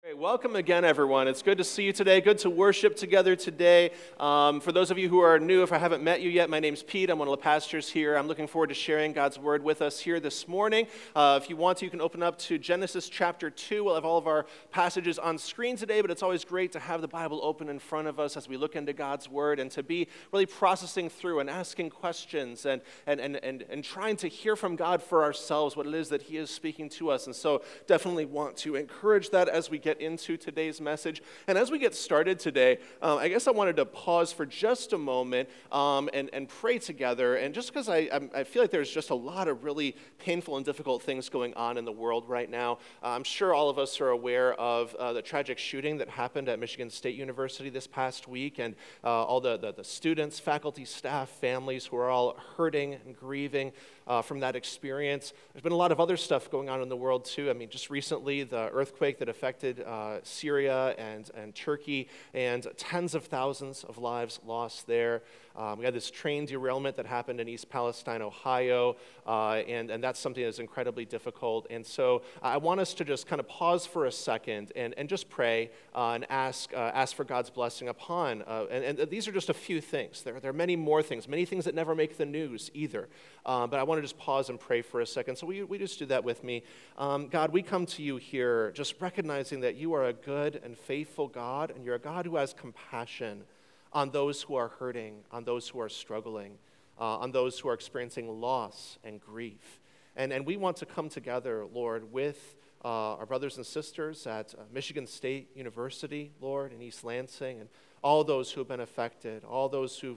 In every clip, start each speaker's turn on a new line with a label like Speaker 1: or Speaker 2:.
Speaker 1: Welcome again, everyone. It's good to see you today. Good to worship together today. For those of you who are new, if I haven't met you yet, my name's Pete. I'm one of the pastors here. I'm looking forward to sharing God's word with us here this morning. If you want to, you can open up to Genesis chapter 2. We'll have all of our passages on screen today, but it's always great to have the Bible open in front of us as we look into God's word and to be really processing through and asking questions and trying to hear from God for ourselves what it is that He is speaking to us. And so definitely want to encourage that as we get into today's message. And as we get started today, I guess I wanted to pause for just a moment and pray together. And just because I feel like there's just a lot of really painful and difficult things going on in the world right now. I'm sure all of us are aware of the tragic shooting that happened at Michigan State University this past week, and all the students, faculty, staff, families who are all hurting and grieving from that experience. There's been a lot of other stuff going on in the world too. I mean, just recently, the earthquake that affected Syria and Turkey, and tens of thousands of lives lost there. We had this train derailment that happened in East Palestine, Ohio, and that's something that's incredibly difficult. And so I want us to just kind of pause for a second and just pray and ask for God's blessing upon. And these are just a few things. There are many more things, many things that never make the news either. But I want to just pause and pray for a second. So we just do that with me. God, we come to you here just recognizing that you are a good and faithful God, and you're a God who has compassion on those who are hurting, on those who are struggling, on those who are experiencing loss and grief. And we want to come together, Lord, with our brothers and sisters at Michigan State University, Lord, in East Lansing, and all those who have been affected, all those who've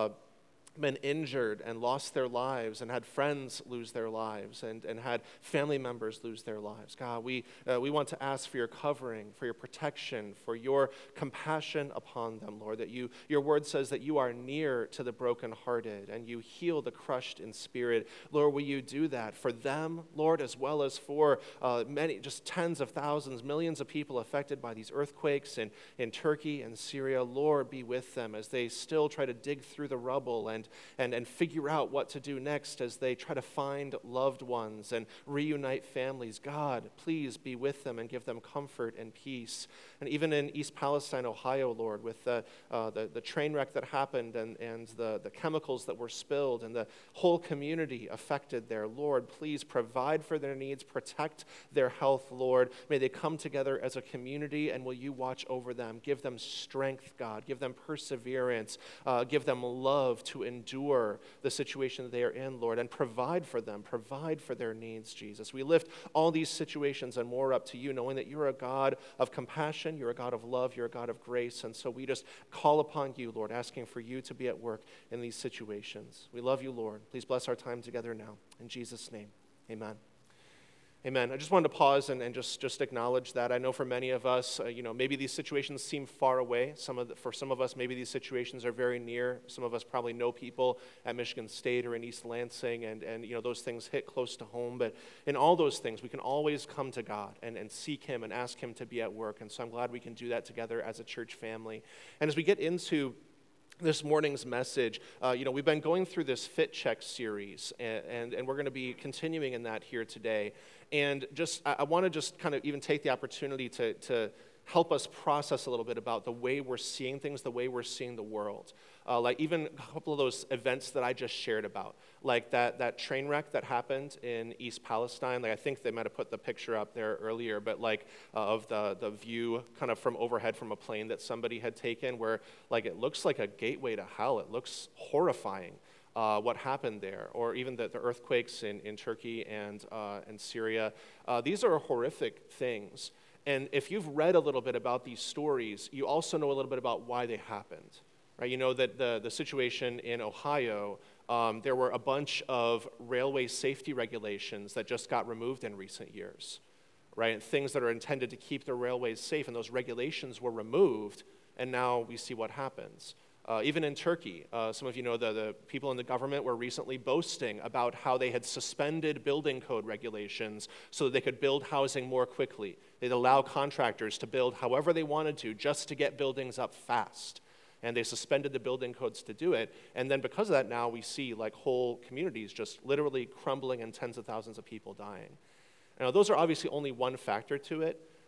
Speaker 1: been injured and lost their lives and had friends lose their lives and had family members lose their lives. God, we want to ask for your covering, for your protection, for your compassion upon them, Lord, that your word says that you are near to the brokenhearted and you heal the crushed in spirit. Lord, will you do that for them, Lord, as well as for many, just tens of thousands, millions of people affected by these earthquakes in Turkey and Syria. Lord, be with them as they still try to dig through the rubble and figure out what to do next as they try to find loved ones and reunite families. God, please be with them and give them comfort and peace. And even in East Palestine, Ohio, Lord, with the train wreck that happened and the chemicals that were spilled and the whole community affected there, Lord, please provide for their needs, protect their health, Lord. May they come together as a community, and will you watch over them? Give them strength, God. Give them perseverance. Give them love to endure the situation that they are in, Lord, and provide for them, provide for their needs, Jesus. We lift all these situations and more up to you, knowing that you're a God of compassion, you're a God of love, you're a God of grace, and so we just call upon you, Lord, asking for you to be at work in these situations. We love you, Lord. Please bless our time together now. In Jesus' name, amen. Amen. I just wanted to pause and just acknowledge that. I know for many of us, maybe these situations seem far away. For some of us, maybe these situations are very near. Some of us probably know people at Michigan State or in East Lansing, and those things hit close to home. But in all those things, we can always come to God and seek Him and ask Him to be at work. And so I'm glad we can do that together as a church family. And as we get into this morning's message, we've been going through this Fit Check series, and we're going to be continuing in that here today. And I want to just kind of even take the opportunity to help us process a little bit about the way we're seeing things, the way we're seeing the world. Like even a couple of those events that I just shared about, like that train wreck that happened in East Palestine. Like I think they might have put the picture up there earlier, but of the view kind of from overhead from a plane that somebody had taken, where like it looks like a gateway to hell. It looks horrifying. What happened there, or even the earthquakes in Turkey and Syria. These are horrific things. And if you've read a little bit about these stories, you also know a little bit about why they happened. Right? You know that the situation in Ohio, there were a bunch of railway safety regulations that just got removed in recent years. Right? And things that are intended to keep the railways safe, and those regulations were removed, and now we see what happens. Even in Turkey, some of you know the people in the government were recently boasting about how they had suspended building code regulations so that they could build housing more quickly. They'd allow contractors to build however they wanted to just to get buildings up fast. And they suspended the building codes to do it. And then because of that, now we see like whole communities just literally crumbling and tens of thousands of people dying. Now, those are obviously only one factor to it.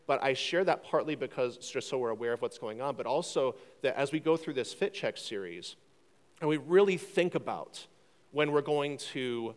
Speaker 1: but I share that partly because it's just so we're aware of what's going on, but also that as we go through this Fit Check series, and we really think about when we're going to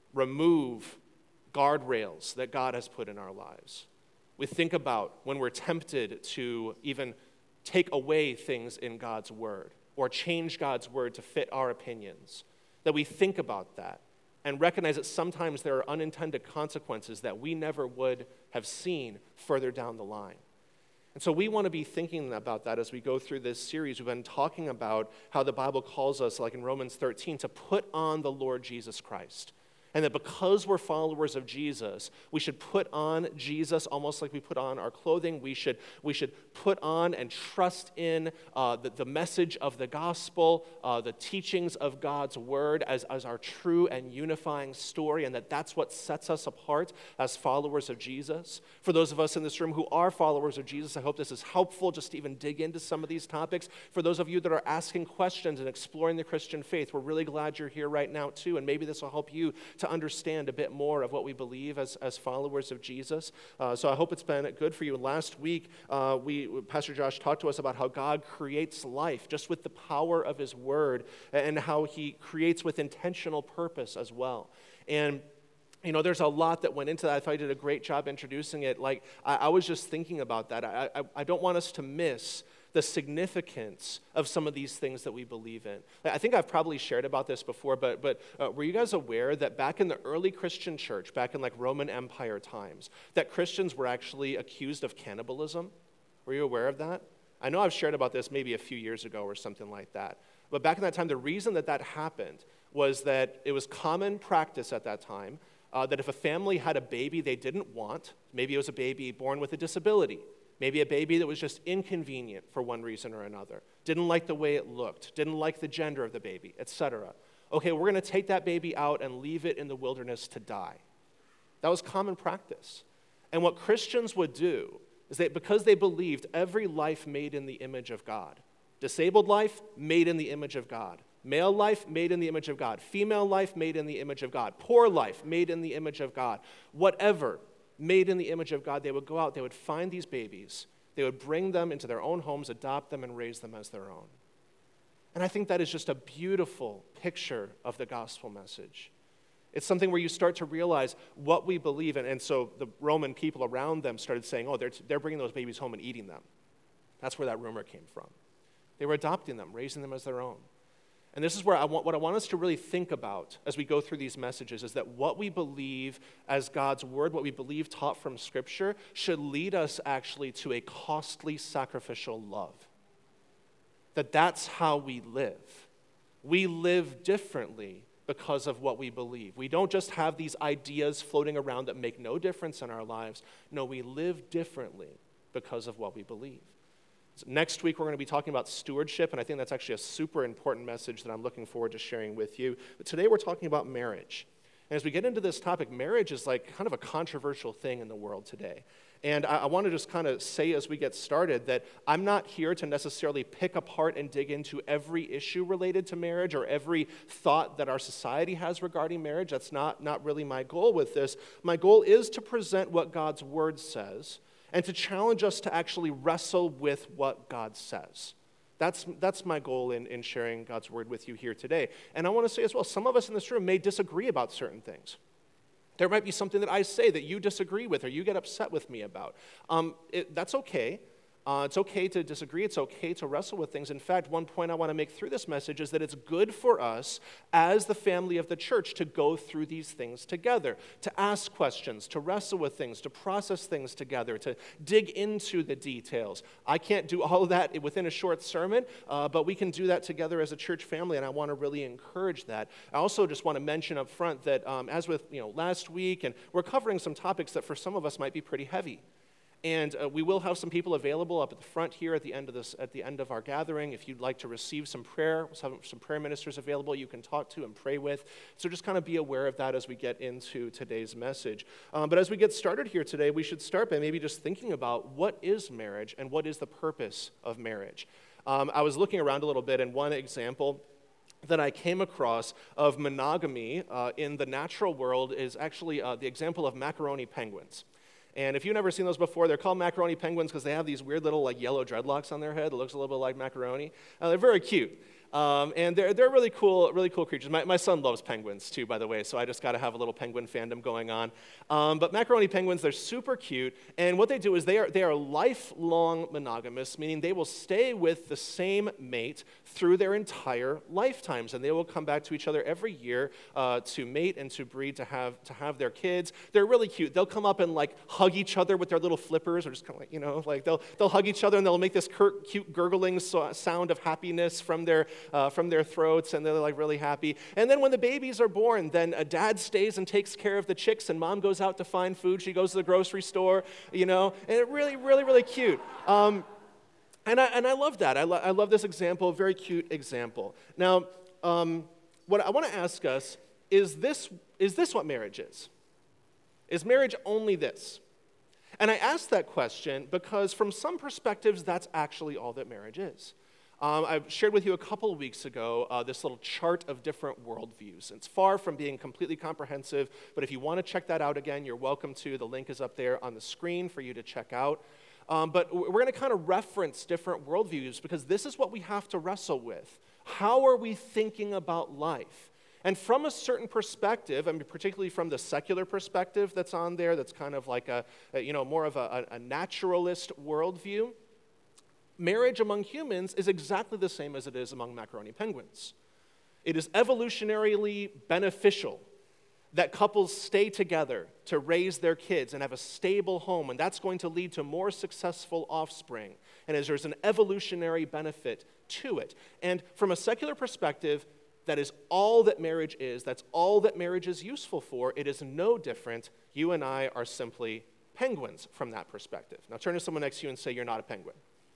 Speaker 1: remove guardrails that God has put in our lives. We think about when we're tempted to even take away things in God's word or change God's word to fit our opinions, that we think about that and recognize that sometimes there are unintended consequences that we never would have seen further down the line. And so we want to be thinking about that as we go through this series. We've been talking about how the Bible calls us, like in Romans 13, to put on the Lord Jesus Christ. And that because we're followers of Jesus, we should put on Jesus almost like we put on our clothing. We should put on and trust in the message of the gospel, the teachings of God's word as our true and unifying story, and that's what sets us apart as followers of Jesus. For those of us in this room who are followers of Jesus, I hope this is helpful just to even dig into some of these topics. For those of you that are asking questions and exploring the Christian faith, we're really glad you're here right now too, and maybe this will help you to understand a bit more of what we believe as followers of Jesus. So I hope it's been good for you. Last week, Pastor Josh talked to us about how God creates life just with the power of his word and how he creates with intentional purpose as well. And there's a lot that went into that. I thought I did a great job introducing it. Like, I was just thinking about that. I don't want us to miss the significance of some of these things that we believe in. I think I've probably shared about this before, but were you guys aware that back in the early Christian church, back in like Roman Empire times, that Christians were actually accused of cannibalism? Were you aware of that? I know I've shared about this maybe a few years ago or something like that. But back in that time, the reason that happened was that it was common practice at that time that if a family had a baby they didn't want, maybe it was a baby born with a disability, maybe a baby that was just inconvenient for one reason or another, didn't like the way it looked, didn't like the gender of the baby, etc. Okay, we're going to take that baby out and leave it in the wilderness to die. That was common practice. And what Christians would do is that because they believed every life made in the image of God, disabled life made in the image of God, male life made in the image of God, female life made in the image of God, poor life made in the image of God, whatever made in the image of God, they would go out, they would find these babies, they would bring them into their own homes, adopt them, and raise them as their own. And I think that is just a beautiful picture of the gospel message. It's something where you start to realize what we believe in. And so the Roman people around them started saying, oh, they're bringing those babies home and eating them. That's where that rumor came from. They were adopting them, raising them as their own. And this is where what I want us to really think about as we go through these messages is that what we believe as God's word, what we believe taught from Scripture, should lead us actually to a costly sacrificial love. That's how we live. We live differently because of what we believe. We don't just have these ideas floating around that make no difference in our lives. No, we live differently because of what we believe. Next week, we're going to be talking about stewardship, and I think that's actually a super important message that I'm looking forward to sharing with you. But today, we're talking about marriage. And as we get into this topic, marriage is like kind of a controversial thing in the world today. And I want to just kind of say as we get started that I'm not here to necessarily pick apart and dig into every issue related to marriage or every thought that our society has regarding marriage. That's not really my goal with this. My goal is to present what God's word says and to challenge us to actually wrestle with what God says. That's my goal in sharing God's word with you here today. And I want to say as well, some of us in this room may disagree about certain things. There might be something that I say that you disagree with or you get upset with me about. That's okay. It's okay to disagree. It's okay to wrestle with things. In fact, one point I want to make through this message is that it's good for us as the family of the church to go through these things together, to ask questions, to wrestle with things, to process things together, to dig into the details. I can't do all of that within a short sermon, but we can do that together as a church family, and I want to really encourage that. I also just want to mention up front that as with last week, and we're covering some topics that for some of us might be pretty heavy. And we will have some people available up at the front here at the end of our gathering. If you'd like to receive some prayer, we'll have some prayer ministers available you can talk to and pray with. So just kind of be aware of that as we get into today's message. But as we get started here today, we should start by maybe just thinking about what is marriage and what is the purpose of marriage. I was looking around a little bit, and one example that I came across of monogamy in the natural world is actually the example of macaroni penguins. And if you've never seen those before, they're called macaroni penguins because they have these weird little like yellow dreadlocks on their head. It looks a little bit like macaroni. They're very cute. And they're really cool creatures. My son loves penguins too, by the way, so I just got to have a little penguin fandom going on. But macaroni penguins, they're super cute, and what they do is they are lifelong monogamous, meaning they will stay with the same mate through their entire lifetimes, and they will come back to each other every year to mate and to breed, to have their kids. They're really cute. They'll come up and like hug each other with their little flippers, or just kind of like they'll hug each other and they'll make this cute gurgling sound of happiness from their throats, and they're like really happy. And then when the babies are born, then a dad stays and takes care of the chicks, and mom goes out to find food. She goes to the grocery store, and it's really cute. And I love that. I love this example, a very cute example. Now, what I want to ask us is this what marriage is? Is marriage only this? And I ask that question because from some perspectives, that's actually all that marriage is. I shared with you a couple of weeks ago this little chart of different worldviews. It's far from being completely comprehensive, but if you want to check that out again, you're welcome to. The link is up there on the screen for you to check out. But we're going to kind of reference different worldviews because this is what we have to wrestle with. How are we thinking about life? And from a certain perspective, I mean, particularly from the secular perspective that's on there, that's kind of like more of a naturalist worldview, marriage among humans is exactly the same as it is among macaroni penguins. It is evolutionarily beneficial that couples stay together to raise their kids and have a stable home, and that's going to lead to more successful offspring. And as there's an evolutionary benefit to it. And from a secular perspective, that is all that marriage is. That's all that marriage is useful for. It is no different. You and I are simply penguins from that perspective. Now turn to someone next to you and say, you're not a penguin.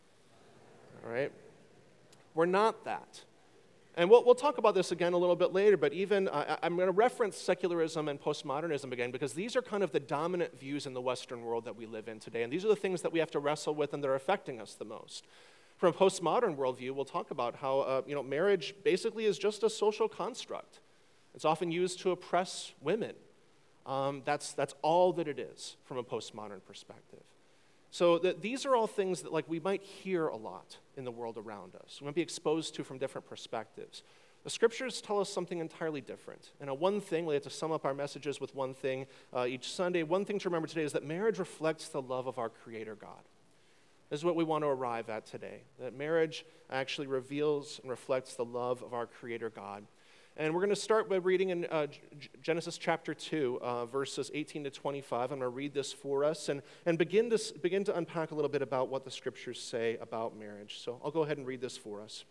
Speaker 1: All right? We're not that. And we'll talk about this again a little bit later, but even I'm going to reference secularism and postmodernism again because these are kind of the dominant views in the Western world that we live in today, and these are the things that we have to wrestle with and that are affecting us the most. From a postmodern worldview, we'll talk about how marriage basically is just a social construct. It's often used to oppress women. That's all that it is from a postmodern perspective. So these are all things that we might hear a lot in the world around us. We might be exposed to from different perspectives. The scriptures tell us something entirely different. And one thing, we have to sum up our messages with one thing each Sunday. One thing to remember today is that marriage reflects the love of our Creator God. This is what we want to arrive at today, that marriage actually reveals and reflects the love of our Creator God. And we're going to start by reading in Genesis chapter 2, verses 18 to 25. I'm going to read this for us and begin to unpack a little bit about what the scriptures say about marriage. So I'll go ahead and read this for us.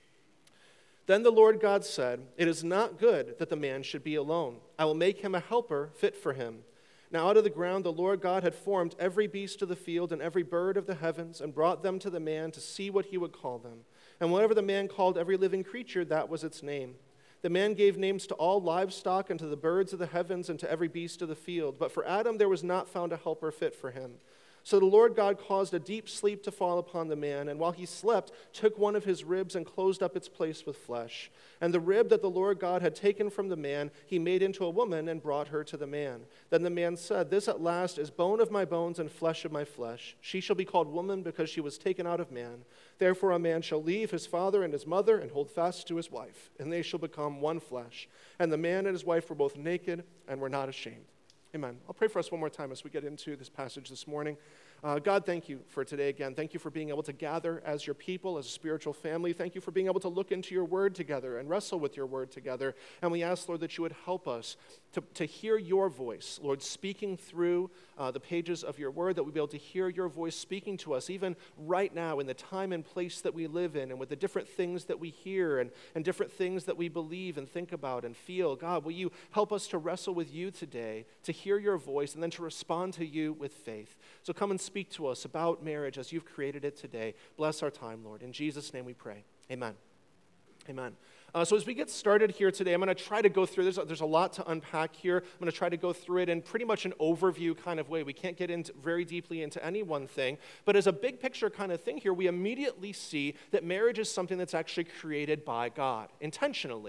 Speaker 1: Then the Lord God said, "It is not good that the man should be alone. I will make him a helper fit for him." Now out of the ground the Lord God had formed every beast of the field and every bird of the heavens and brought them to the man to see what he would call them. And whatever the man called every living creature, that was its name. The man gave names to all livestock and to the birds of the heavens and to every beast of the field. But for Adam there was not found a helper fit for him. So the Lord God caused a deep sleep to fall upon the man, and while he slept, took one of his ribs and closed up its place with flesh. And the rib that the Lord God had taken from the man, he made into a woman and brought her to the man. Then the man said, "This at last is bone of my bones and flesh of my flesh. She shall be called woman because she was taken out of man. Therefore a man shall leave his father and his mother and hold fast to his wife, and they shall become one flesh. And the man and his wife were both naked and were not ashamed." Amen. I'll pray for us one more time as we get into this passage this morning. God, thank you for today again. Thank you for being able to gather as your people, as a spiritual family. Thank you for being able to look into your word together and wrestle with your word together. And we ask, Lord, that you would help us to hear your voice, Lord, speaking through the pages of your word, that we'd be able to hear your voice speaking to us even right now in the time and place that we live in and with the different things that we hear and different things that we believe and think about and feel. God, will you help us to wrestle with you today, to hear your voice, and then to respond to you with faith. So come and speak to us about marriage as you've created it today. Bless our time, Lord. In Jesus' name we pray. Amen. Amen. So as we get started here today, I'm going to try to go through, there's a lot to unpack here. I'm going to try to go through it in pretty much an overview kind of way. We can't get into very deeply into any one thing, but as a big picture kind of thing here, we immediately see that marriage is something that's actually created by God, intentionally.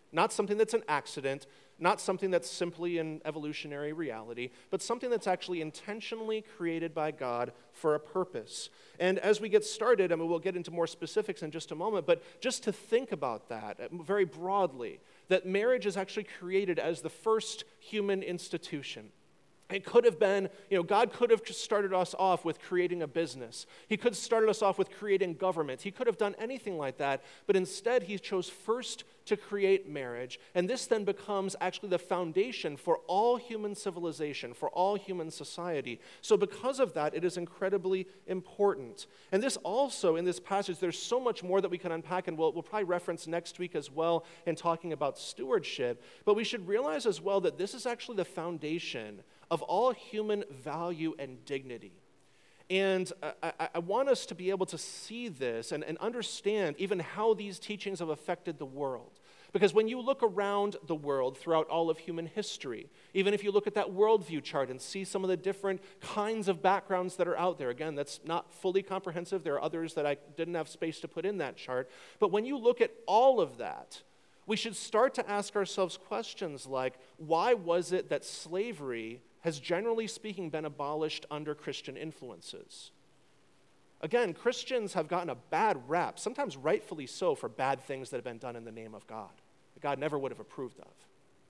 Speaker 1: Not something that's an accident, not something that's simply an evolutionary reality, but something that's actually intentionally created by God for a purpose. And as we get started, we'll get into more specifics in just a moment, but just to think about that very broadly, that marriage is actually created as the first human institution. It could have been, God could have just started us off with creating a business. He could have started us off with creating government. He could have done anything like that, but instead he chose first to create marriage, and this then becomes actually the foundation for all human civilization, for all human society. So because of that, it is incredibly important. And this also, in this passage, there's so much more that we can unpack, and we'll probably reference next week as well in talking about stewardship, but we should realize as well that this is actually the foundation of all human value and dignity. And I want us to be able to see this and understand even how these teachings have affected the world. Because when you look around the world throughout all of human history, even if you look at that worldview chart and see some of the different kinds of backgrounds that are out there, again, that's not fully comprehensive. There are others that I didn't have space to put in that chart. But when you look at all of that, we should start to ask ourselves questions like, why was it that slavery has, generally speaking, been abolished under Christian influences? Again, Christians have gotten a bad rap, sometimes rightfully so, for bad things that have been done in the name of God, that God never would have approved of.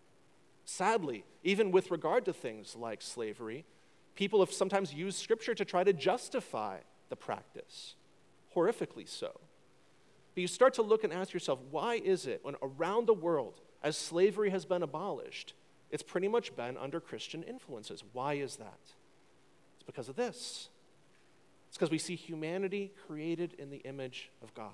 Speaker 1: Sadly, even with regard to things like slavery, people have sometimes used Scripture to try to justify the practice, horrifically so. But you start to look and ask yourself, why is it when around the world, as slavery has been abolished, it's pretty much been under Christian influences? Why is that? It's because of this. It's because we see humanity created in the image of God,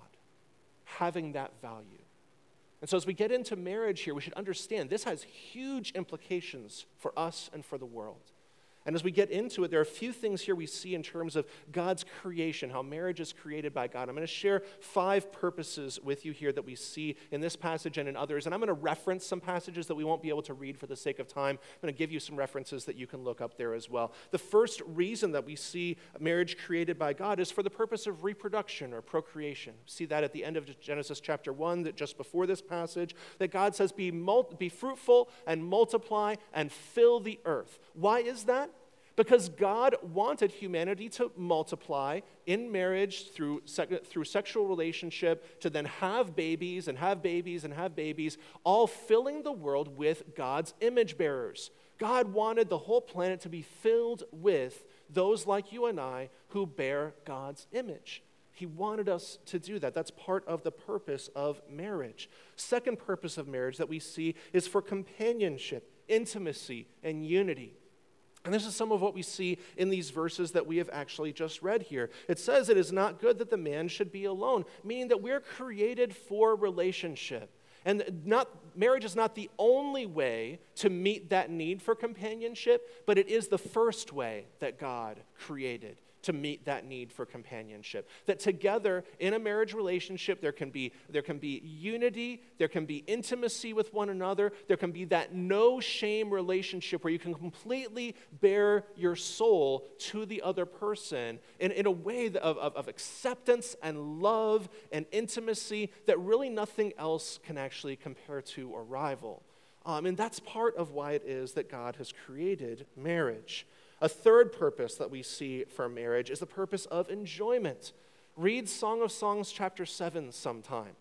Speaker 1: having that value. And so as we get into marriage here, we should understand this has huge implications for us and for the world. And as we get into it, there are a few things here we see in terms of God's creation, how marriage is created by God. I'm going to share 5 purposes with you here that we see in this passage and in others. And I'm going to reference some passages that we won't be able to read for the sake of time. I'm going to give you some references that you can look up there as well. The first reason that we see marriage created by God is for the purpose of reproduction or procreation. See that at the end of Genesis chapter 1, that just before this passage, that God says, be fruitful and multiply and fill the earth. Why is that? Because God wanted humanity to multiply in marriage through sexual relationship, to then have babies and have babies and have babies, all filling the world with God's image bearers. God wanted the whole planet to be filled with those like you and I who bear God's image. He wanted us to do that. That's part of the purpose of marriage. Second purpose of marriage that we see is for companionship, intimacy, and unity. And this is some of what we see in these verses that we have actually just read here. It says it is not good that the man should be alone, meaning that we're created for relationship. And marriage is not the only way to meet that need for companionship, but it is the first way that God created to meet that need for companionship. That together in a marriage relationship, there can be unity, there can be intimacy with one another, there can be that no shame relationship where you can completely bare your soul to the other person in a way of acceptance and love and intimacy that really nothing else can actually compare to or rival. And that's part of why it is that God has created marriage. A third purpose that we see for marriage is the purpose of enjoyment. Read Song of Songs chapter 7 sometime.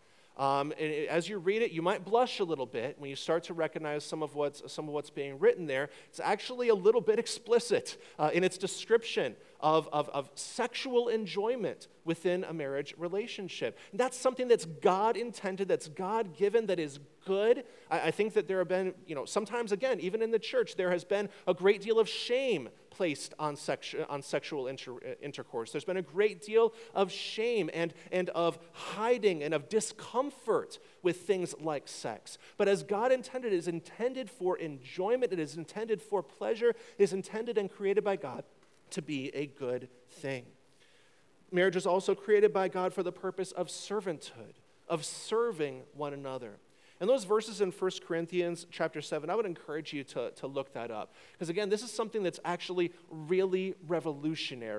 Speaker 1: As you read it, you might blush a little bit when you start to recognize some of what's being written there. It's actually a little bit explicit in its description of sexual enjoyment within a marriage relationship. And that's something that's God intended, that's God given, that is good. I think that there have been, sometimes again, even in the church, there has been a great deal of shame placed on sexual intercourse. There's been a great deal of shame and of hiding and of discomfort with things like sex. But as God intended, it is intended for enjoyment, it is intended for pleasure, it is intended and created by God to be a good thing. Marriage is also created by God for the purpose of servanthood, of serving one another. And those verses in 1 Corinthians chapter 7, I would encourage you to look that up. Because again, this is something that's actually really revolutionary.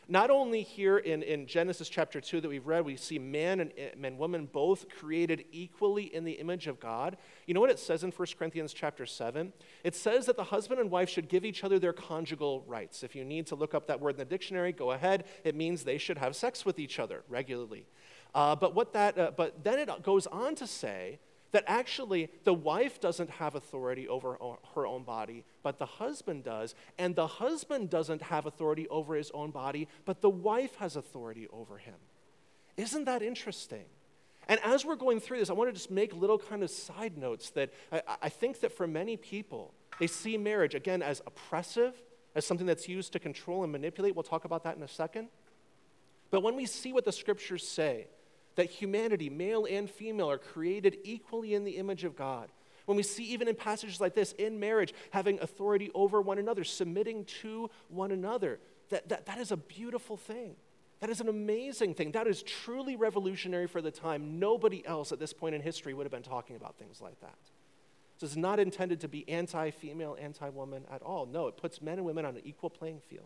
Speaker 1: Not only here in Genesis chapter 2 that we've read, we see man and woman both created equally in the image of God. You know what it says in 1 Corinthians chapter 7? It says that the husband and wife should give each other their conjugal rights. If you need to look up that word in the dictionary, go ahead. It means they should have sex with each other regularly. But then it goes on to say that actually the wife doesn't have authority over her own body, but the husband does. And the husband doesn't have authority over his own body, but the wife has authority over him. Isn't that interesting? And as we're going through this, I want to just make little kind of side notes that I think that for many people, they see marriage, again, as oppressive, as something that's used to control and manipulate. We'll talk about that in a second. But when we see what the scriptures say, that humanity, male and female, are created equally in the image of God. When we see even in passages like this, in marriage, having authority over one another, submitting to one another, that is a beautiful thing. That is an amazing thing. That is truly revolutionary for the time. Nobody else at this point in history would have been talking about things like that. This is not intended to be anti-female, anti-woman at all. No, it puts men and women on an equal playing field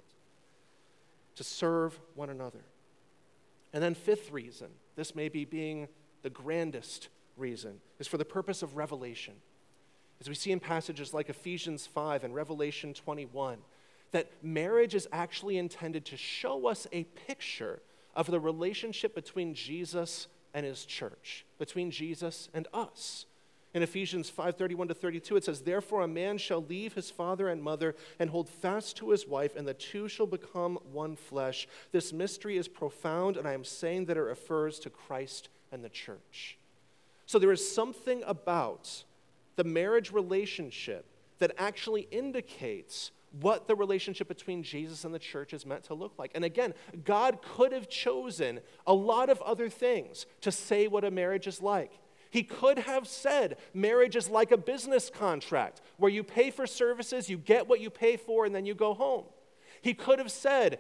Speaker 1: to serve one another. And then fifth reason, this may be being the grandest reason, is for the purpose of revelation. As we see in passages like Ephesians 5 and Revelation 21, that marriage is actually intended to show us a picture of the relationship between Jesus and his church, between Jesus and us. In Ephesians 5:31-32, it says, "Therefore a man shall leave his father and mother and hold fast to his wife, and the two shall become one flesh. This mystery is profound, and I am saying that it refers to Christ and the church." So there is something about the marriage relationship that actually indicates what the relationship between Jesus and the church is meant to look like. And again, God could have chosen a lot of other things to say what a marriage is like. He could have said marriage is like a business contract where you pay for services, you get what you pay for, and then you go home. He could have said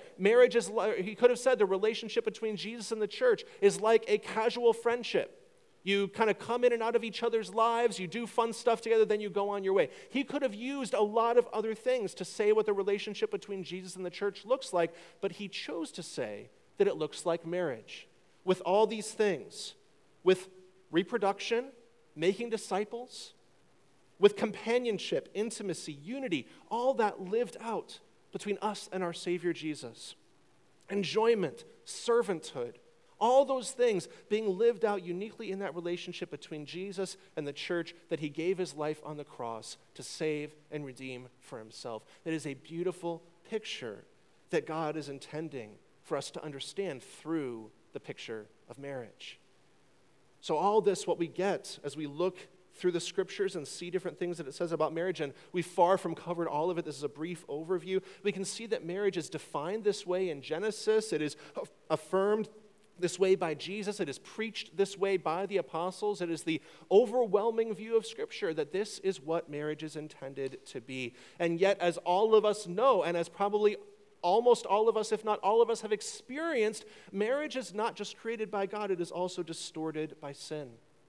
Speaker 1: the relationship between Jesus and the church is like a casual friendship. You kind of come in and out of each other's lives, you do fun stuff together, then you go on your way. He could have used a lot of other things to say what the relationship between Jesus and the church looks like, but he chose to say that it looks like marriage. With all these things, with reproduction, making disciples, with companionship, intimacy, unity, all that lived out between us and our Savior Jesus. Enjoyment, servanthood, all those things being lived out uniquely in that relationship between Jesus and the church that he gave his life on the cross to save and redeem for himself. That is a beautiful picture that God is intending for us to understand through the picture of marriage. So all this, what we get as we look through the scriptures and see different things that it says about marriage, and we far from covered all of it. This is a brief overview. We can see that marriage is defined this way in Genesis. It is affirmed this way by Jesus. It is preached this way by the apostles. It is the overwhelming view of Scripture that this is what marriage is intended to be. And yet, as all of us know, and as probably almost all of us, if not all of us, have experienced, marriage is not just created by God, it is also distorted by sin.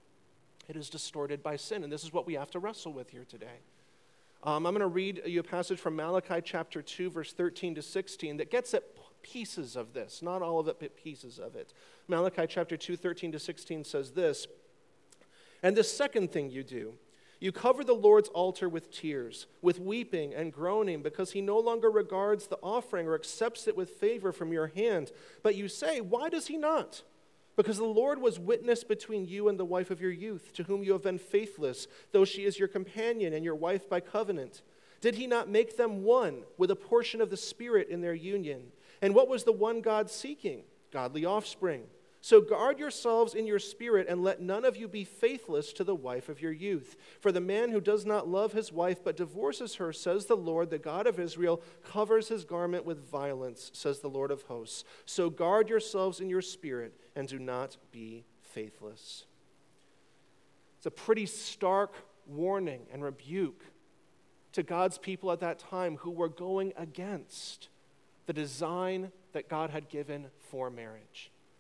Speaker 1: It is distorted by sin, and this is what we have to wrestle with here today. I'm going to read you a passage from Malachi chapter 2, verse 13-16 that gets at pieces of this, not all of it, but pieces of it. Malachi chapter 2, 13-16 says this, "And the second thing you do, you cover the Lord's altar with tears, with weeping and groaning, because he no longer regards the offering or accepts it with favor from your hand. But you say, why does he not? Because the Lord was witness between you and the wife of your youth, to whom you have been faithless, though she is your companion and your wife by covenant. Did he not make them one with a portion of the Spirit in their union? And what was the one God seeking? Godly offspring. So guard yourselves in your spirit, and let none of you be faithless to the wife of your youth. For the man who does not love his wife but divorces her, says the Lord, the God of Israel, covers his garment with violence, says the Lord of hosts. So guard yourselves in your spirit, and do not be faithless." It's a pretty stark warning and rebuke to God's people at that time who were going against the design that God had given for marriage.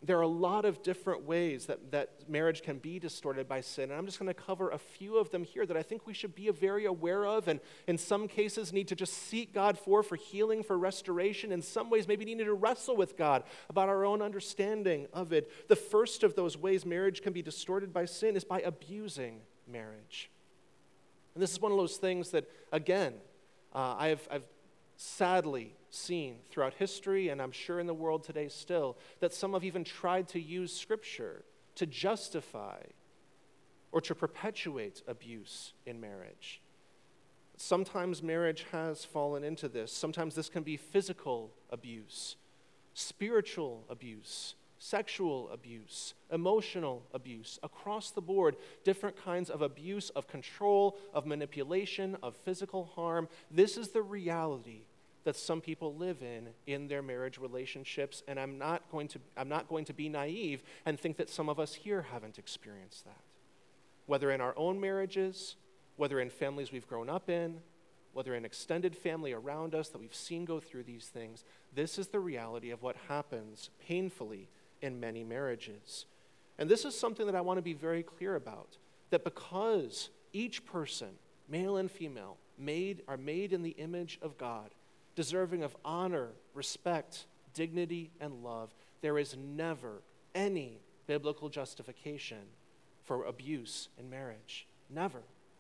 Speaker 1: there are a lot of different ways that marriage can be distorted by sin, and I'm just going to cover a few of them here that I think we should be very aware of, and in some cases need to just seek God for healing, for restoration. In some ways, maybe need to wrestle with God about our own understanding of it. The first of those ways marriage can be distorted by sin is by abusing marriage. And this is one of those things that, again, I've sadly seen throughout history, and I'm sure in the world today still, that some have even tried to use Scripture to justify or to perpetuate abuse in marriage. Sometimes marriage has fallen into this. Sometimes this can be physical abuse, spiritual abuse, sexual abuse, emotional abuse, across the board, different kinds of abuse, of control, of manipulation, of physical harm. This is the reality that some people live in their marriage relationships, and I'm not going to be naive and think that some of us here haven't experienced that. Whether in our own marriages, whether in families we've grown up in, whether in extended family around us that we've seen go through these things, this is the reality of what happens painfully in many marriages. And this is something that I want to be very clear about, that because each person, male and female, are made in the image of God, deserving of honor, respect, dignity, and love, there is never any biblical justification for abuse in marriage. Never.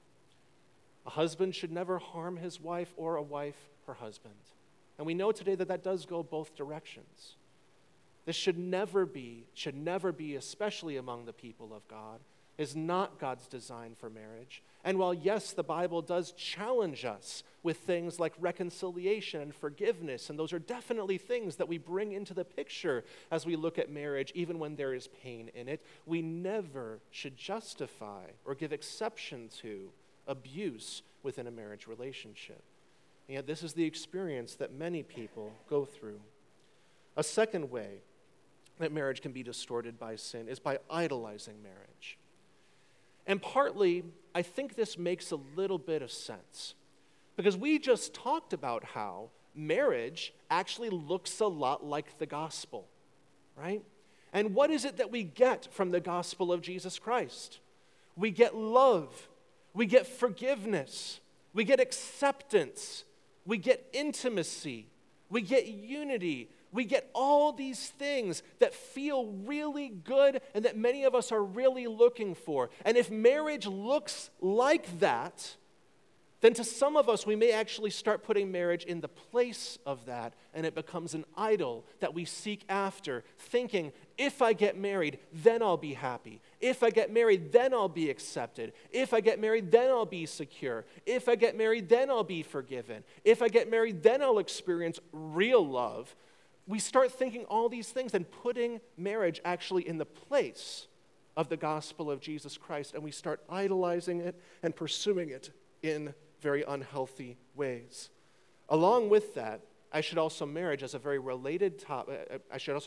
Speaker 1: A husband should never harm his wife, or a wife her husband. And we know today that that does go both directions. This should never be, especially among the people of God, is not God's design for marriage. And while, yes, the Bible does challenge us with things like reconciliation and forgiveness, and those are definitely things that we bring into the picture as we look at marriage, even when there is pain in it, we never should justify or give exception to abuse within a marriage relationship. And yet this is the experience that many people go through. A second way that marriage can be distorted by sin is by idolizing marriage. And partly, I think this makes a little bit of sense, because we just talked about how marriage actually looks a lot like the gospel, right? And what is it that we get from the gospel of Jesus Christ? We get love, we get forgiveness, we get acceptance, we get intimacy, we get unity. We get all these things that feel really good and that many of us are really looking for. And if marriage looks like that, then to some of us, we may actually start putting marriage in the place of that, and it becomes an idol that we seek after, thinking, if I get married, then I'll be happy. If I get married, then I'll be accepted. If I get married, then I'll be secure. If I get married, then I'll be forgiven. If I get married, then I'll experience real love. We start thinking all these things and putting marriage actually in the place of the gospel of Jesus Christ, and we start idolizing it and pursuing it in very unhealthy ways. Along with that, I should also mention as a very related topic,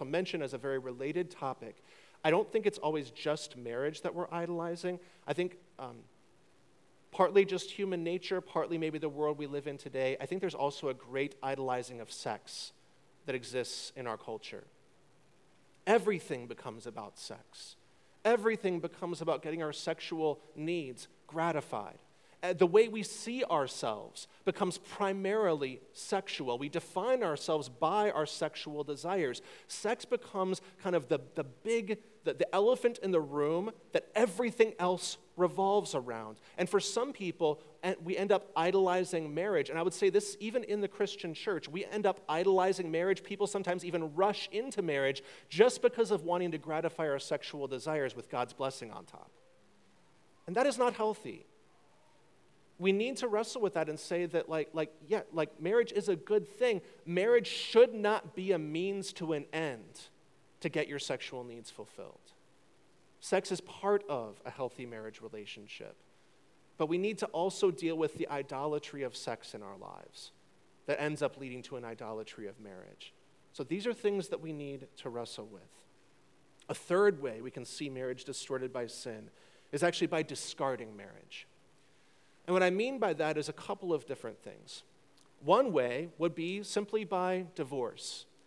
Speaker 1: I don't think it's always just marriage that we're idolizing. I think partly just human nature, partly maybe the world we live in today. I think there's also a great idolizing of sex that exists in our culture. Everything becomes about sex. Everything becomes about getting our sexual needs gratified. The way we see ourselves becomes primarily sexual. We define ourselves by our sexual desires. Sex becomes kind of the elephant in the room that everything else revolves around. And for some people, we end up idolizing marriage. And I would say this even in the Christian church. We end up idolizing marriage. People sometimes even rush into marriage just because of wanting to gratify our sexual desires with God's blessing on top. And that is not healthy. We need to wrestle with that and say that, marriage is a good thing. Marriage should not be a means to an end to get your sexual needs fulfilled. Sex is part of a healthy marriage relationship. But we need to also deal with the idolatry of sex in our lives that ends up leading to an idolatry of marriage. So these are things that we need to wrestle with. A third way we can see marriage distorted by sin is actually by discarding marriage. And what I mean by that is a couple of different things. One way would be simply by divorce.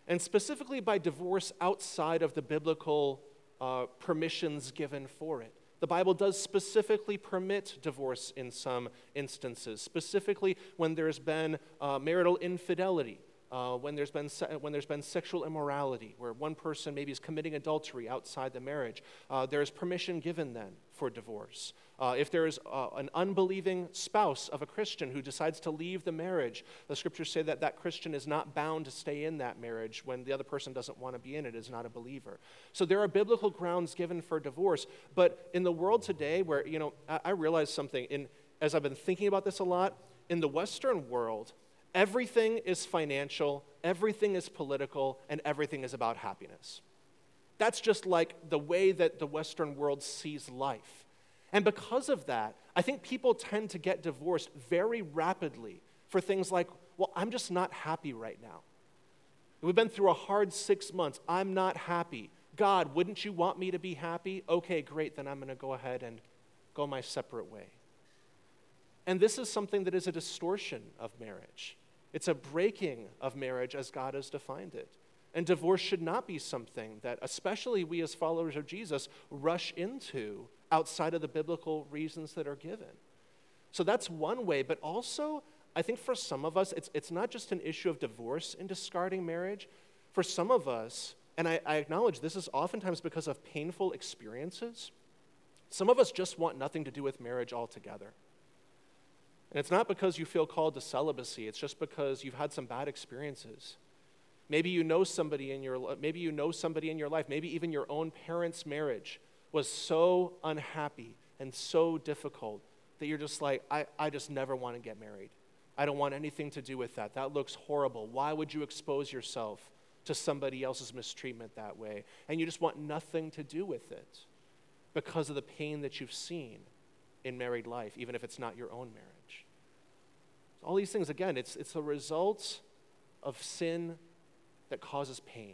Speaker 1: and specifically by divorce outside of the biblical permissions given for it. The Bible does specifically permit divorce in some instances, specifically when there's been marital infidelity, when there's been sexual immorality, where one person maybe is committing adultery outside the marriage. There's permission given then for divorce. If there is an unbelieving spouse of a Christian who decides to leave the marriage, the scriptures say that that Christian is not bound to stay in that marriage when the other person doesn't want to be in it, is not a believer. So there are biblical grounds given for divorce, but in the world today where, I realize something, as I've been thinking about this a lot, in the Western world, everything is financial, everything is political, and everything is about happiness. That's just like the way that the Western world sees life. And because of that, I think people tend to get divorced very rapidly for things like, well, I'm just not happy right now. We've been through a hard 6 months. I'm not happy. God, wouldn't you want me to be happy? Okay, great, then I'm going to go ahead and go my separate way. And this is something that is a distortion of marriage. It's a breaking of marriage as God has defined it. And divorce should not be something that, especially we as followers of Jesus, rush into outside of the biblical reasons that are given. So that's one way, but also, I think for some of us, it's not just an issue of divorce in discarding marriage. For some of us, and I acknowledge this is oftentimes because of painful experiences, some of us just want nothing to do with marriage altogether. And it's not because you feel called to celibacy, it's just because you've had some bad experiences. Maybe you know somebody in your life, maybe even your own parents' marriage was so unhappy and so difficult that you're just like, I just never want to get married. I don't want anything to do with that. That looks horrible. Why would you expose yourself to somebody else's mistreatment that way? And you just want nothing to do with it because of the pain that you've seen in married life, even if it's not your own marriage. All these things, again, it's a result of sin that causes pain.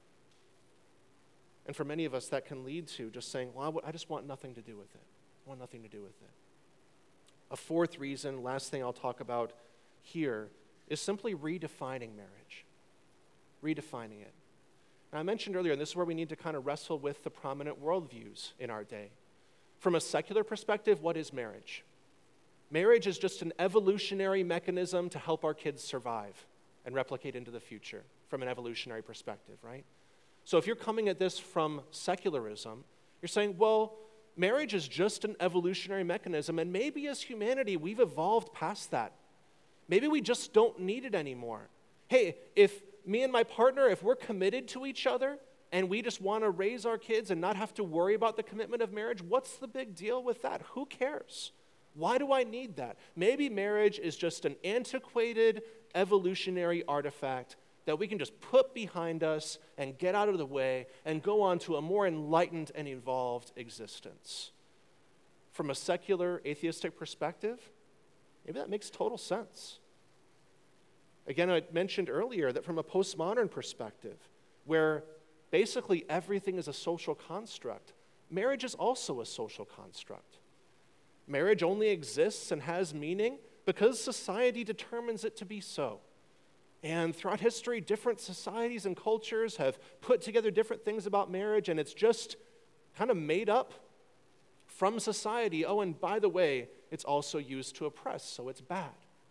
Speaker 1: And for many of us, that can lead to just saying, well, I just want nothing to do with it. I want nothing to do with it. A fourth reason, last thing I'll talk about here, is simply redefining marriage. Redefining it. Now, I mentioned earlier, and this is where we need to kind of wrestle with the prominent worldviews in our day. From a secular perspective, what is marriage? Marriage is just an evolutionary mechanism to help our kids survive and replicate into the future from an evolutionary perspective, right? So if you're coming at this from secularism, you're saying, well, marriage is just an evolutionary mechanism, and maybe as humanity, we've evolved past that. Maybe we just don't need it anymore. Hey, if me and my partner, if we're committed to each other, and we just want to raise our kids and not have to worry about the commitment of marriage, what's the big deal with that? Who cares? Why do I need that? Maybe marriage is just an antiquated evolutionary artifact that we can just put behind us and get out of the way and go on to a more enlightened and evolved existence. From a secular, atheistic perspective, maybe that makes total sense. Again, I mentioned earlier that from a postmodern perspective, where basically everything is a social construct, marriage is also a social construct. Marriage only exists and has meaning because society determines it to be so. And throughout history, different societies and cultures have put together different things about marriage, and it's just kind of made up from society. Oh, and by the way, it's also used to oppress, so it's bad.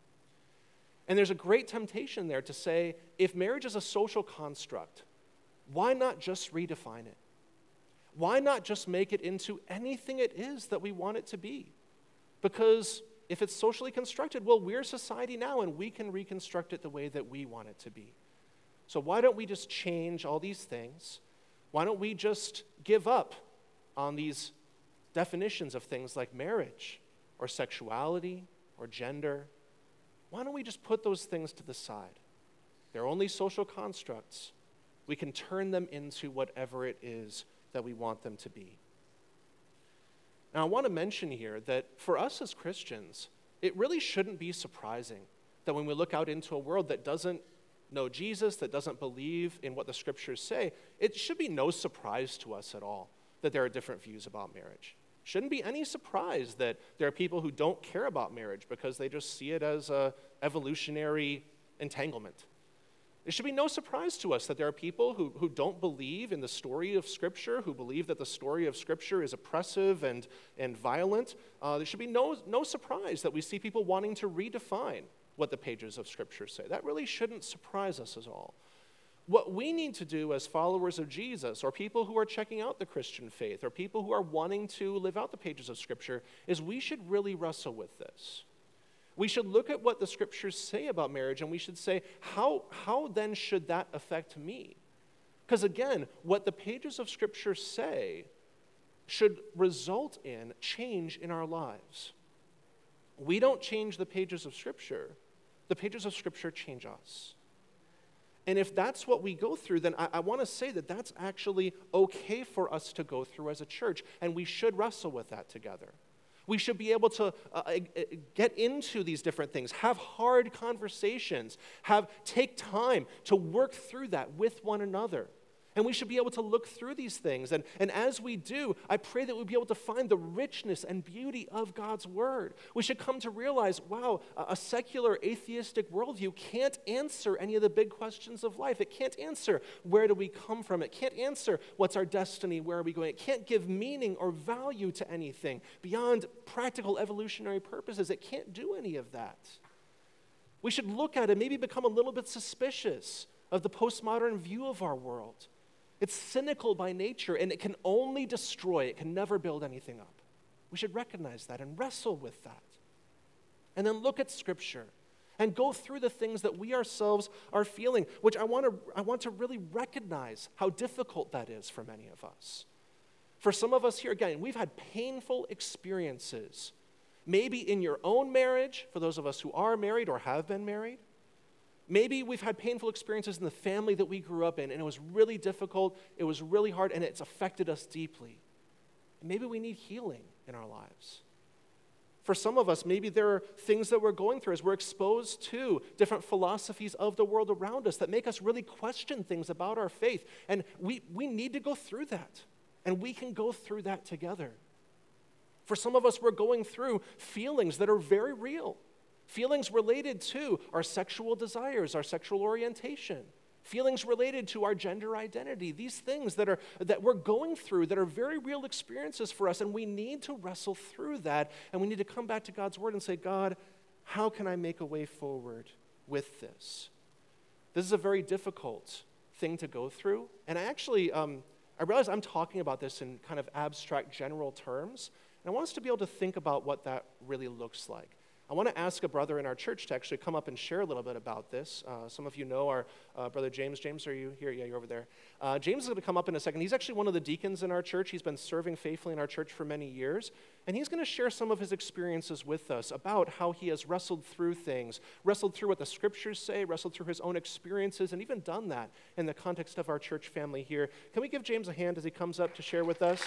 Speaker 1: And there's a great temptation there to say, if marriage is a social construct, why not just redefine it? Why not just make it into anything it is that we want it to be? Because if it's socially constructed, well, we're society now, and we can reconstruct it the way that we want it to be. So why don't we just change all these things? Why don't we just give up on these definitions of things like marriage or sexuality or gender? Why don't we just put those things to the side? They're only social constructs. We can turn them into whatever it is that we want them to be. Now, I want to mention here that for us as Christians, it really shouldn't be surprising that when we look out into a world that doesn't know Jesus, that doesn't believe in what the scriptures say, it should be no surprise to us at all that there are different views about marriage. Shouldn't be any surprise that there are people who don't care about marriage because they just see it as an evolutionary entanglement. It should be no surprise to us that there are people who don't believe in the story of Scripture, who believe that the story of Scripture is oppressive and violent. There should be no surprise that we see people wanting to redefine what the pages of Scripture say. That really shouldn't surprise us at all. What we need to do as followers of Jesus, or people who are checking out the Christian faith, or people who are wanting to live out the pages of Scripture, is we should really wrestle with this. We should look at what the Scriptures say about marriage, and we should say, how then should that affect me? Because again, what the pages of Scripture say should result in change in our lives. We don't change the pages of Scripture. The pages of Scripture change us. And if that's what we go through, then I want to say that that's actually okay for us to go through as a church, and we should wrestle with that together. We should be able to get into these different things, have hard conversations, take time to work through that with one another. And we should be able to look through these things. And as we do, I pray that we'll be able to find the richness and beauty of God's Word. We should come to realize, wow, a secular atheistic worldview can't answer any of the big questions of life. It can't answer where do we come from. It can't answer what's our destiny, where are we going. It can't give meaning or value to anything beyond practical evolutionary purposes. It can't do any of that. We should look at it, maybe become a little bit suspicious of the postmodern view of our world. It's cynical by nature, and it can only destroy. It can never build anything up. We should recognize that and wrestle with that. And then look at Scripture and go through the things that we ourselves are feeling, which I want to really recognize how difficult that is for many of us. For some of us here, again, we've had painful experiences, maybe in your own marriage, for those of us who are married or have been married. Maybe we've had painful experiences in the family that we grew up in, and it was really difficult, it was really hard, and it's affected us deeply. And maybe we need healing in our lives. For some of us, maybe there are things that we're going through as we're exposed to different philosophies of the world around us that make us really question things about our faith. And we need to go through that, and we can go through that together. For some of us, we're going through feelings that are very real. Feelings related to our sexual desires, our sexual orientation. Feelings related to our gender identity. These things that we're going through that are very real experiences for us, and we need to wrestle through that, and we need to come back to God's Word and say, God, how can I make a way forward with this? This is a very difficult thing to go through, and I realize I'm talking about this in kind of abstract general terms, and I want us to be able to think about what that really looks like. I want to ask a brother in our church to actually come up and share a little bit about this. Some of you know our brother James. James, are you here? Yeah, you're over there. James is going to come up in a second. He's actually one of the deacons in our church. He's been serving faithfully in our church for many years. And he's going to share some of his experiences with us about how he has wrestled through things, wrestled through what the Scriptures say, wrestled through his own experiences, and even done that in the context of our church family here. Can we give James a hand as he comes up to share with us?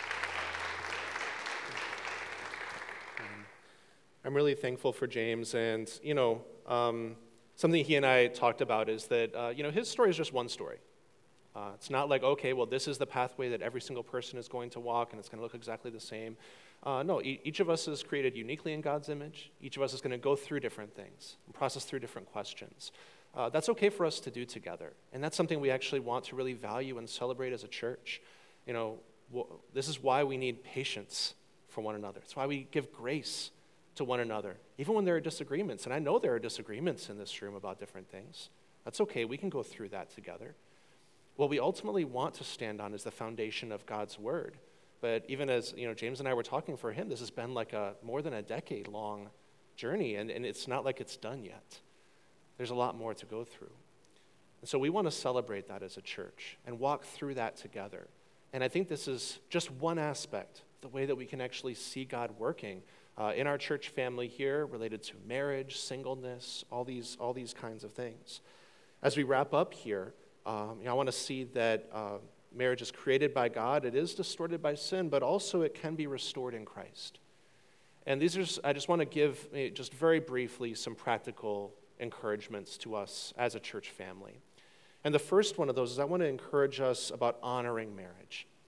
Speaker 1: I'm really thankful for James, and something he and I talked about is that his story is just one story. It's not like, okay, well, this is the pathway that every single person is going to walk, and it's going to look exactly the same. No, each of us is created uniquely in God's image. Each of us is going to go through different things and process through different questions. That's okay for us to do together, and that's something we actually want to really value and celebrate as a church. This is why we need patience for one another. It's why we give grace to one another, even when there are disagreements. And I know there are disagreements in this room about different things. That's okay. We can go through that together. What we ultimately want to stand on is the foundation of God's Word. But even as James and I were talking, for him, this has been like a more than a decade-long journey, and it's not like it's done yet. There's a lot more to go through. And so we want to celebrate that as a church and walk through that together. And I think this is just one aspect, the way that we can actually see God working in our church family here, related to marriage, singleness, all these kinds of things. As we wrap up here, I want to see that marriage is created by God. It is distorted by sin, but also it can be restored in Christ. And I just want to give, just very briefly, some practical encouragements to us as a church family. And the first one of those is I want to encourage us about honoring marriage.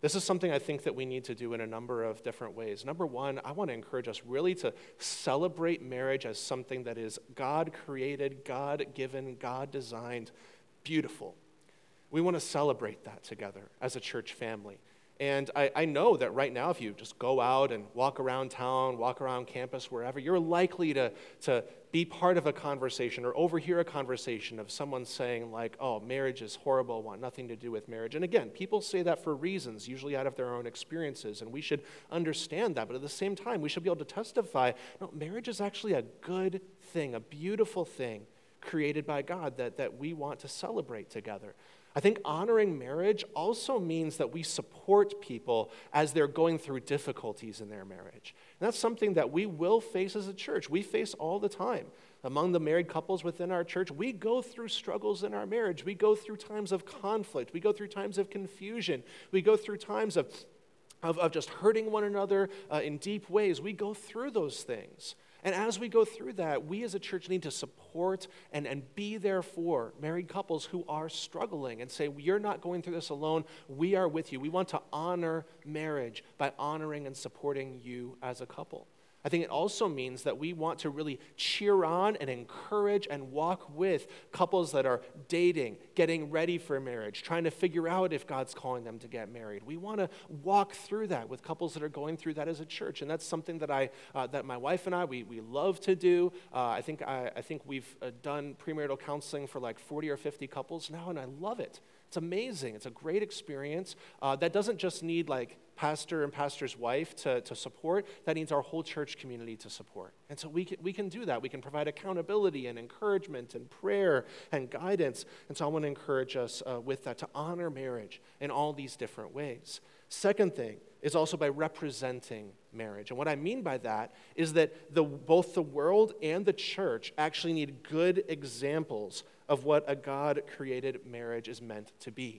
Speaker 1: This is something I think that we need to do in a number of different ways. Number one, I want to encourage us really to celebrate marriage as something that is God-created, God-given, God-designed, beautiful. We want to celebrate that together as a church family. And I know that right now, if you just go out and walk around town, walk around campus, wherever, you're likely to be part of a conversation or overhear a conversation of someone saying like, oh, marriage is horrible, want nothing to do with marriage. And again, people say that for reasons, usually out of their own experiences, and we should understand that. But at the same time, we should be able to testify, no, marriage is actually a good thing, a beautiful thing created by God that we want to celebrate together. I think honoring marriage also means that we support people as they're going through difficulties in their marriage. And that's something that we will face as a church. We face all the time. Among the married couples within our church, we go through struggles in our marriage. We go through times of conflict. We go through times of confusion. We go through times of just hurting one another in deep ways. We go through those things. And as we go through that, we as a church need to support and be there for married couples who are struggling and say, you're not going through this alone. We are with you. We want to honor marriage by honoring and supporting you as a couple. I think it also means that we want to really cheer on and encourage and walk with couples that are dating, getting ready for marriage, trying to figure out if God's calling them to get married. We want to walk through that with couples that are going through that as a church, and that's something that that my wife and I we love to do. I think we've done premarital counseling for like 40 or 50 couples now, and I love it. It's amazing. It's a great experience that doesn't just need like pastor and pastor's wife to support. That needs our whole church community to support. And so we can do that. We can provide accountability and encouragement and prayer and guidance. And so I want to encourage us with that, to honor marriage in all these different ways. Second thing is also by representing marriage. And what I mean by that is that both the world and the church actually need good examples of what a God-created marriage is meant to be.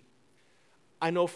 Speaker 1: I know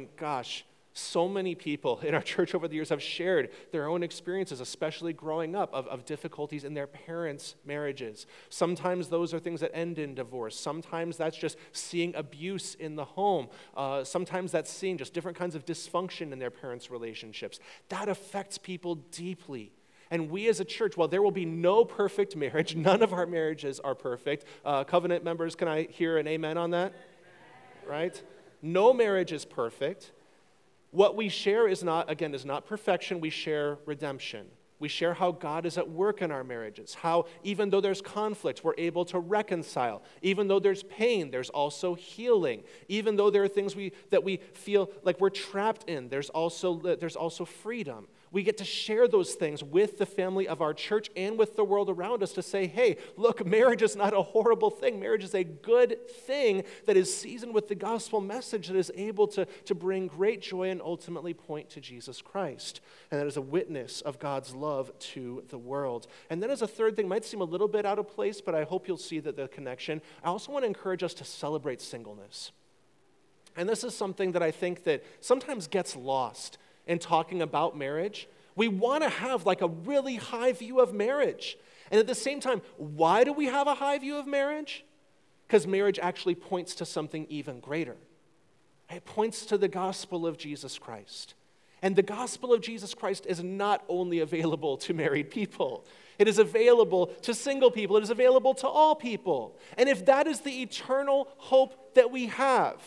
Speaker 1: so many people in our church over the years have shared their own experiences, especially growing up, of difficulties in their parents' marriages. Sometimes those are things that end in divorce. Sometimes that's just seeing abuse in the home. Sometimes that's seeing just different kinds of dysfunction in their parents' relationships. That affects people deeply. And we as a church, while there will be no perfect marriage, none of our marriages are perfect. Covenant members, can I hear an amen on that? Right? No marriage is perfect. What we share is not perfection. We share redemption. We share how God is at work in our marriages, how even though there's conflict, we're able to reconcile. Even though there's pain, there's also healing. Even though there are things that we feel like we're trapped in, there's also freedom. We get to share those things with the family of our church and with the world around us to say, hey, look, marriage is not a horrible thing. Marriage is a good thing that is seasoned with the gospel message that is able to bring great joy and ultimately point to Jesus Christ. And that is a witness of God's love to the world. And then as a third thing, might seem a little bit out of place, but I hope you'll see that the connection. I also want to encourage us to celebrate singleness. And this is something that I think that sometimes gets lost in talking about marriage. We want to have like a really high view of marriage. And at the same time, why do we have a high view of marriage? Because marriage actually points to something even greater. It points to the gospel of Jesus Christ. And the gospel of Jesus Christ is not only available to married people. It is available to single people. It is available to all people. And if that is the eternal hope that we have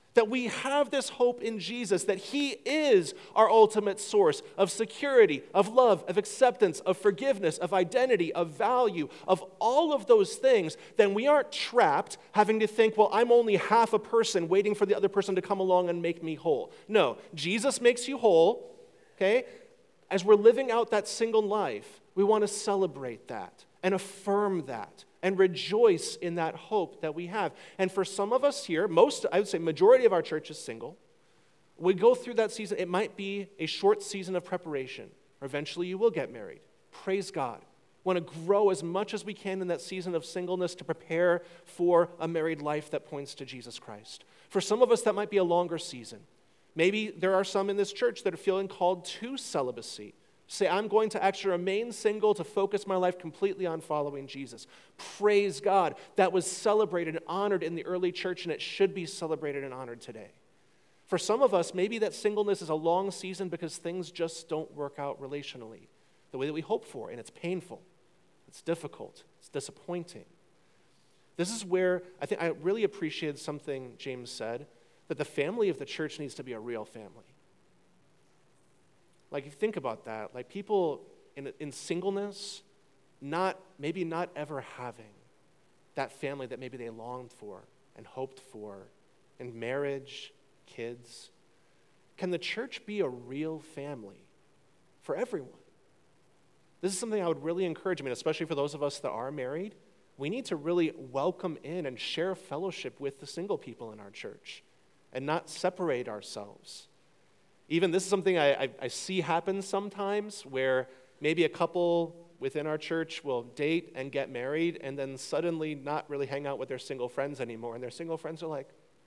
Speaker 1: this hope in Jesus, that He is our ultimate source of security, of love, of acceptance, of forgiveness, of identity, of value, of all of those things, then we aren't trapped having to think, well, I'm only half a person waiting for the other person to come along and make me whole. No, Jesus makes you whole, okay? As we're living out that single life, we want to celebrate that and affirm that and rejoice in that hope that we have. And for some of us here, I would say majority of our church is single. We go through that season. It might be a short season of preparation, or eventually you will get married. Praise God. We want to grow as much as we can in that season of singleness to prepare for a married life that points to Jesus Christ. For some of us, that might be a longer season. Maybe there are some in this church that are feeling called to celibacy. Say, I'm going to actually remain single to focus my life completely on following Jesus. Praise God. That was celebrated and honored in the early church, and it should be celebrated and honored today. For some of us, maybe that singleness is a long season because things just don't work out relationally the way that we hope for, and it's painful, it's difficult, it's disappointing. This is where I really appreciated something James said, that the family of the church needs to be a real family. Like, if you think about that, like people in singleness, maybe not ever having that family that maybe they longed for and hoped for in marriage, kids. Can the church be a real family for everyone? This is something I would really encourage, especially for those of us that are married. We need to really welcome in and share fellowship with the single people in our church and not separate ourselves. Even this is something I see happen sometimes, where maybe a couple within our church will date and get married and then suddenly not really hang out with their single friends anymore. And their single friends are like,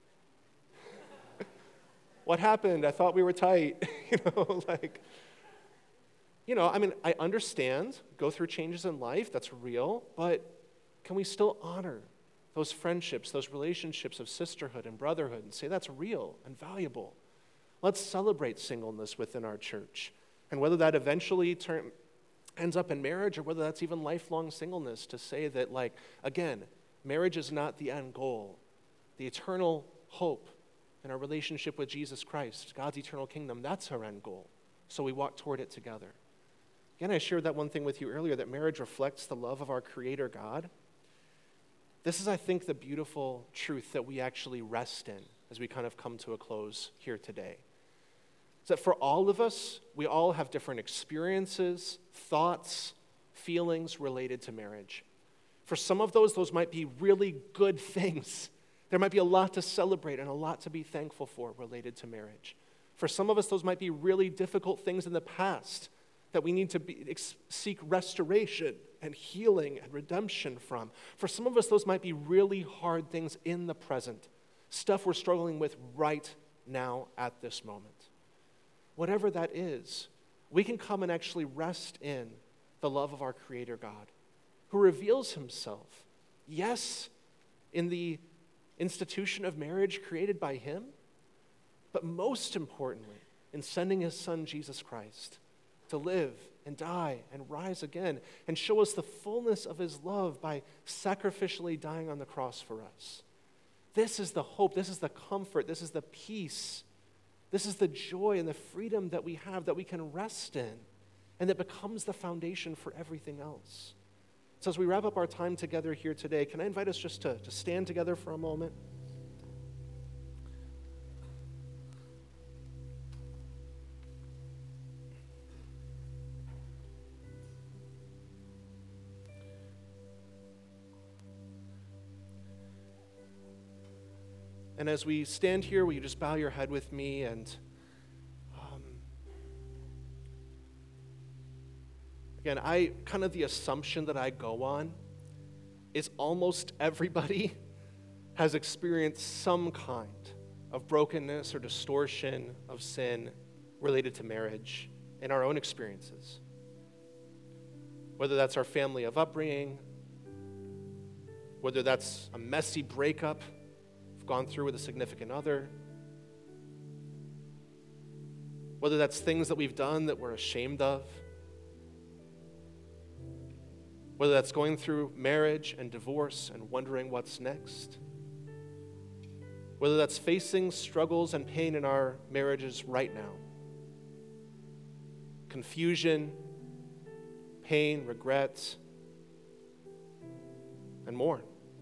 Speaker 1: what happened? I thought we were tight. I understand, go through changes in life, that's real, but can we still honor those friendships, those relationships of sisterhood and brotherhood and say that's real and valuable? Let's celebrate singleness within our church. And whether that eventually ends up in marriage or whether that's even lifelong singleness, to say that, again, marriage is not the end goal. The eternal hope in our relationship with Jesus Christ, God's eternal kingdom, that's our end goal. So we walk toward it together. Again, I shared that one thing with you earlier, that marriage reflects the love of our Creator God. This is, I think, the beautiful truth that we actually rest in as we kind of come to a close here today. Is that for all of us, we all have different experiences, thoughts, feelings related to marriage. For some of those might be really good things. There might be a lot to celebrate and a lot to be thankful for related to marriage. For some of us, those might be really difficult things in the past that we need to seek restoration and healing and redemption from. For some of us, those might be really hard things in the present, stuff we're struggling with right now at this moment. Whatever that is, we can come and actually rest in the love of our Creator God, who reveals himself, yes, in the institution of marriage created by him, but most importantly, in sending his Son, Jesus Christ, to live and die and rise again and show us the fullness of his love by sacrificially dying on the cross for us. This is the hope, this is the comfort, this is the peace, this is the joy and the freedom that we have, that we can rest in, and that becomes the foundation for everything else. So as we wrap up our time together here today, can I invite us just to stand together for a moment? And as we stand here, will you just bow your head with me? And again, the assumption that I go on is almost everybody has experienced some kind of brokenness or distortion of sin related to marriage in our own experiences. Whether that's our family of upbringing, whether that's a messy breakup we've gone through with a significant other, whether that's things that we've done that we're ashamed of, whether that's going through marriage and divorce and wondering what's next, whether that's facing struggles and pain in our marriages right now, confusion, pain, regret, and more.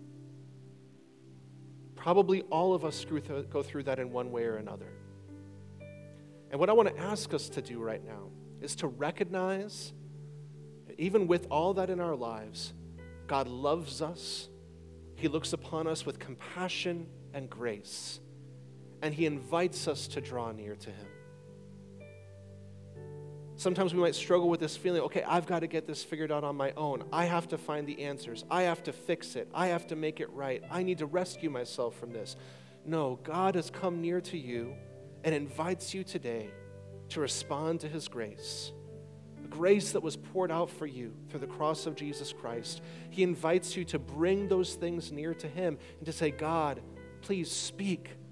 Speaker 1: Probably all of us go through that in one way or another. And what I want to ask us to do right now is to recognize that even with all that in our lives, God loves us. He looks upon us with compassion and grace, and he invites us to draw near to him. Sometimes we might struggle with this feeling, okay, I've got to get this figured out on my own. I have to find the answers. I have to fix it. I have to make it right. I need to rescue myself from this. No, God has come near to you and invites you today to respond to his grace. The grace that was poured out for you through the cross of Jesus Christ. He invites you to bring those things near to him and to say, God, please speak.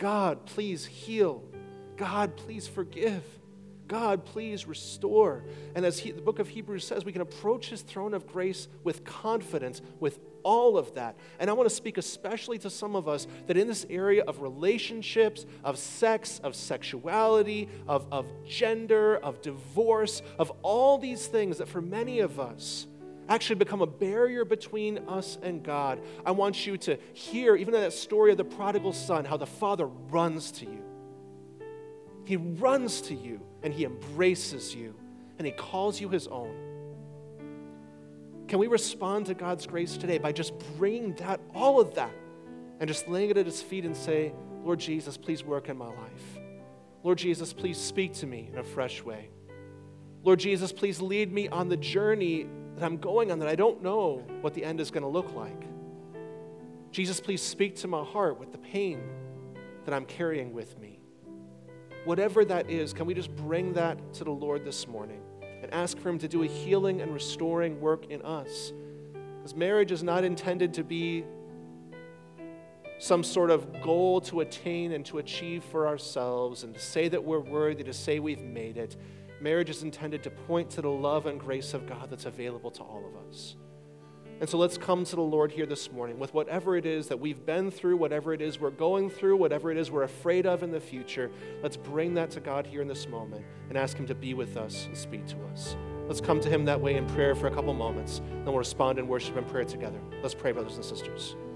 Speaker 1: God, please heal. God, please forgive. God, please restore. And as the book of Hebrews says, we can approach his throne of grace with confidence, with all of that. And I want to speak especially to some of us that in this area of relationships, of sex, of sexuality, of gender, of divorce, of all these things that for many of us actually become a barrier between us and God. I want you to hear, even in that story of the prodigal son, how the father runs to you. He runs to you and he embraces you and he calls you his own. Can we respond to God's grace today by just bringing that, all of that, and just laying it at his feet and say, Lord Jesus, please work in my life. Lord Jesus, please speak to me in a fresh way. Lord Jesus, please lead me on the journey that I'm going on that I don't know what the end is going to look like. Jesus, please speak to my heart with the pain that I'm carrying with me. Whatever that is, can we just bring that to the Lord this morning and ask for him to do a healing and restoring work in us? Because marriage is not intended to be some sort of goal to attain and to achieve for ourselves and to say that we're worthy, to say we've made it. Marriage is intended to point to the love and grace of God that's available to all of us. And so let's come to the Lord here this morning with whatever it is that we've been through, whatever it is we're going through, whatever it is we're afraid of in the future. Let's bring that to God here in this moment and ask him to be with us and speak to us. Let's come to him that way in prayer for a couple moments. Then we'll respond in worship and prayer together. Let's pray, brothers and sisters.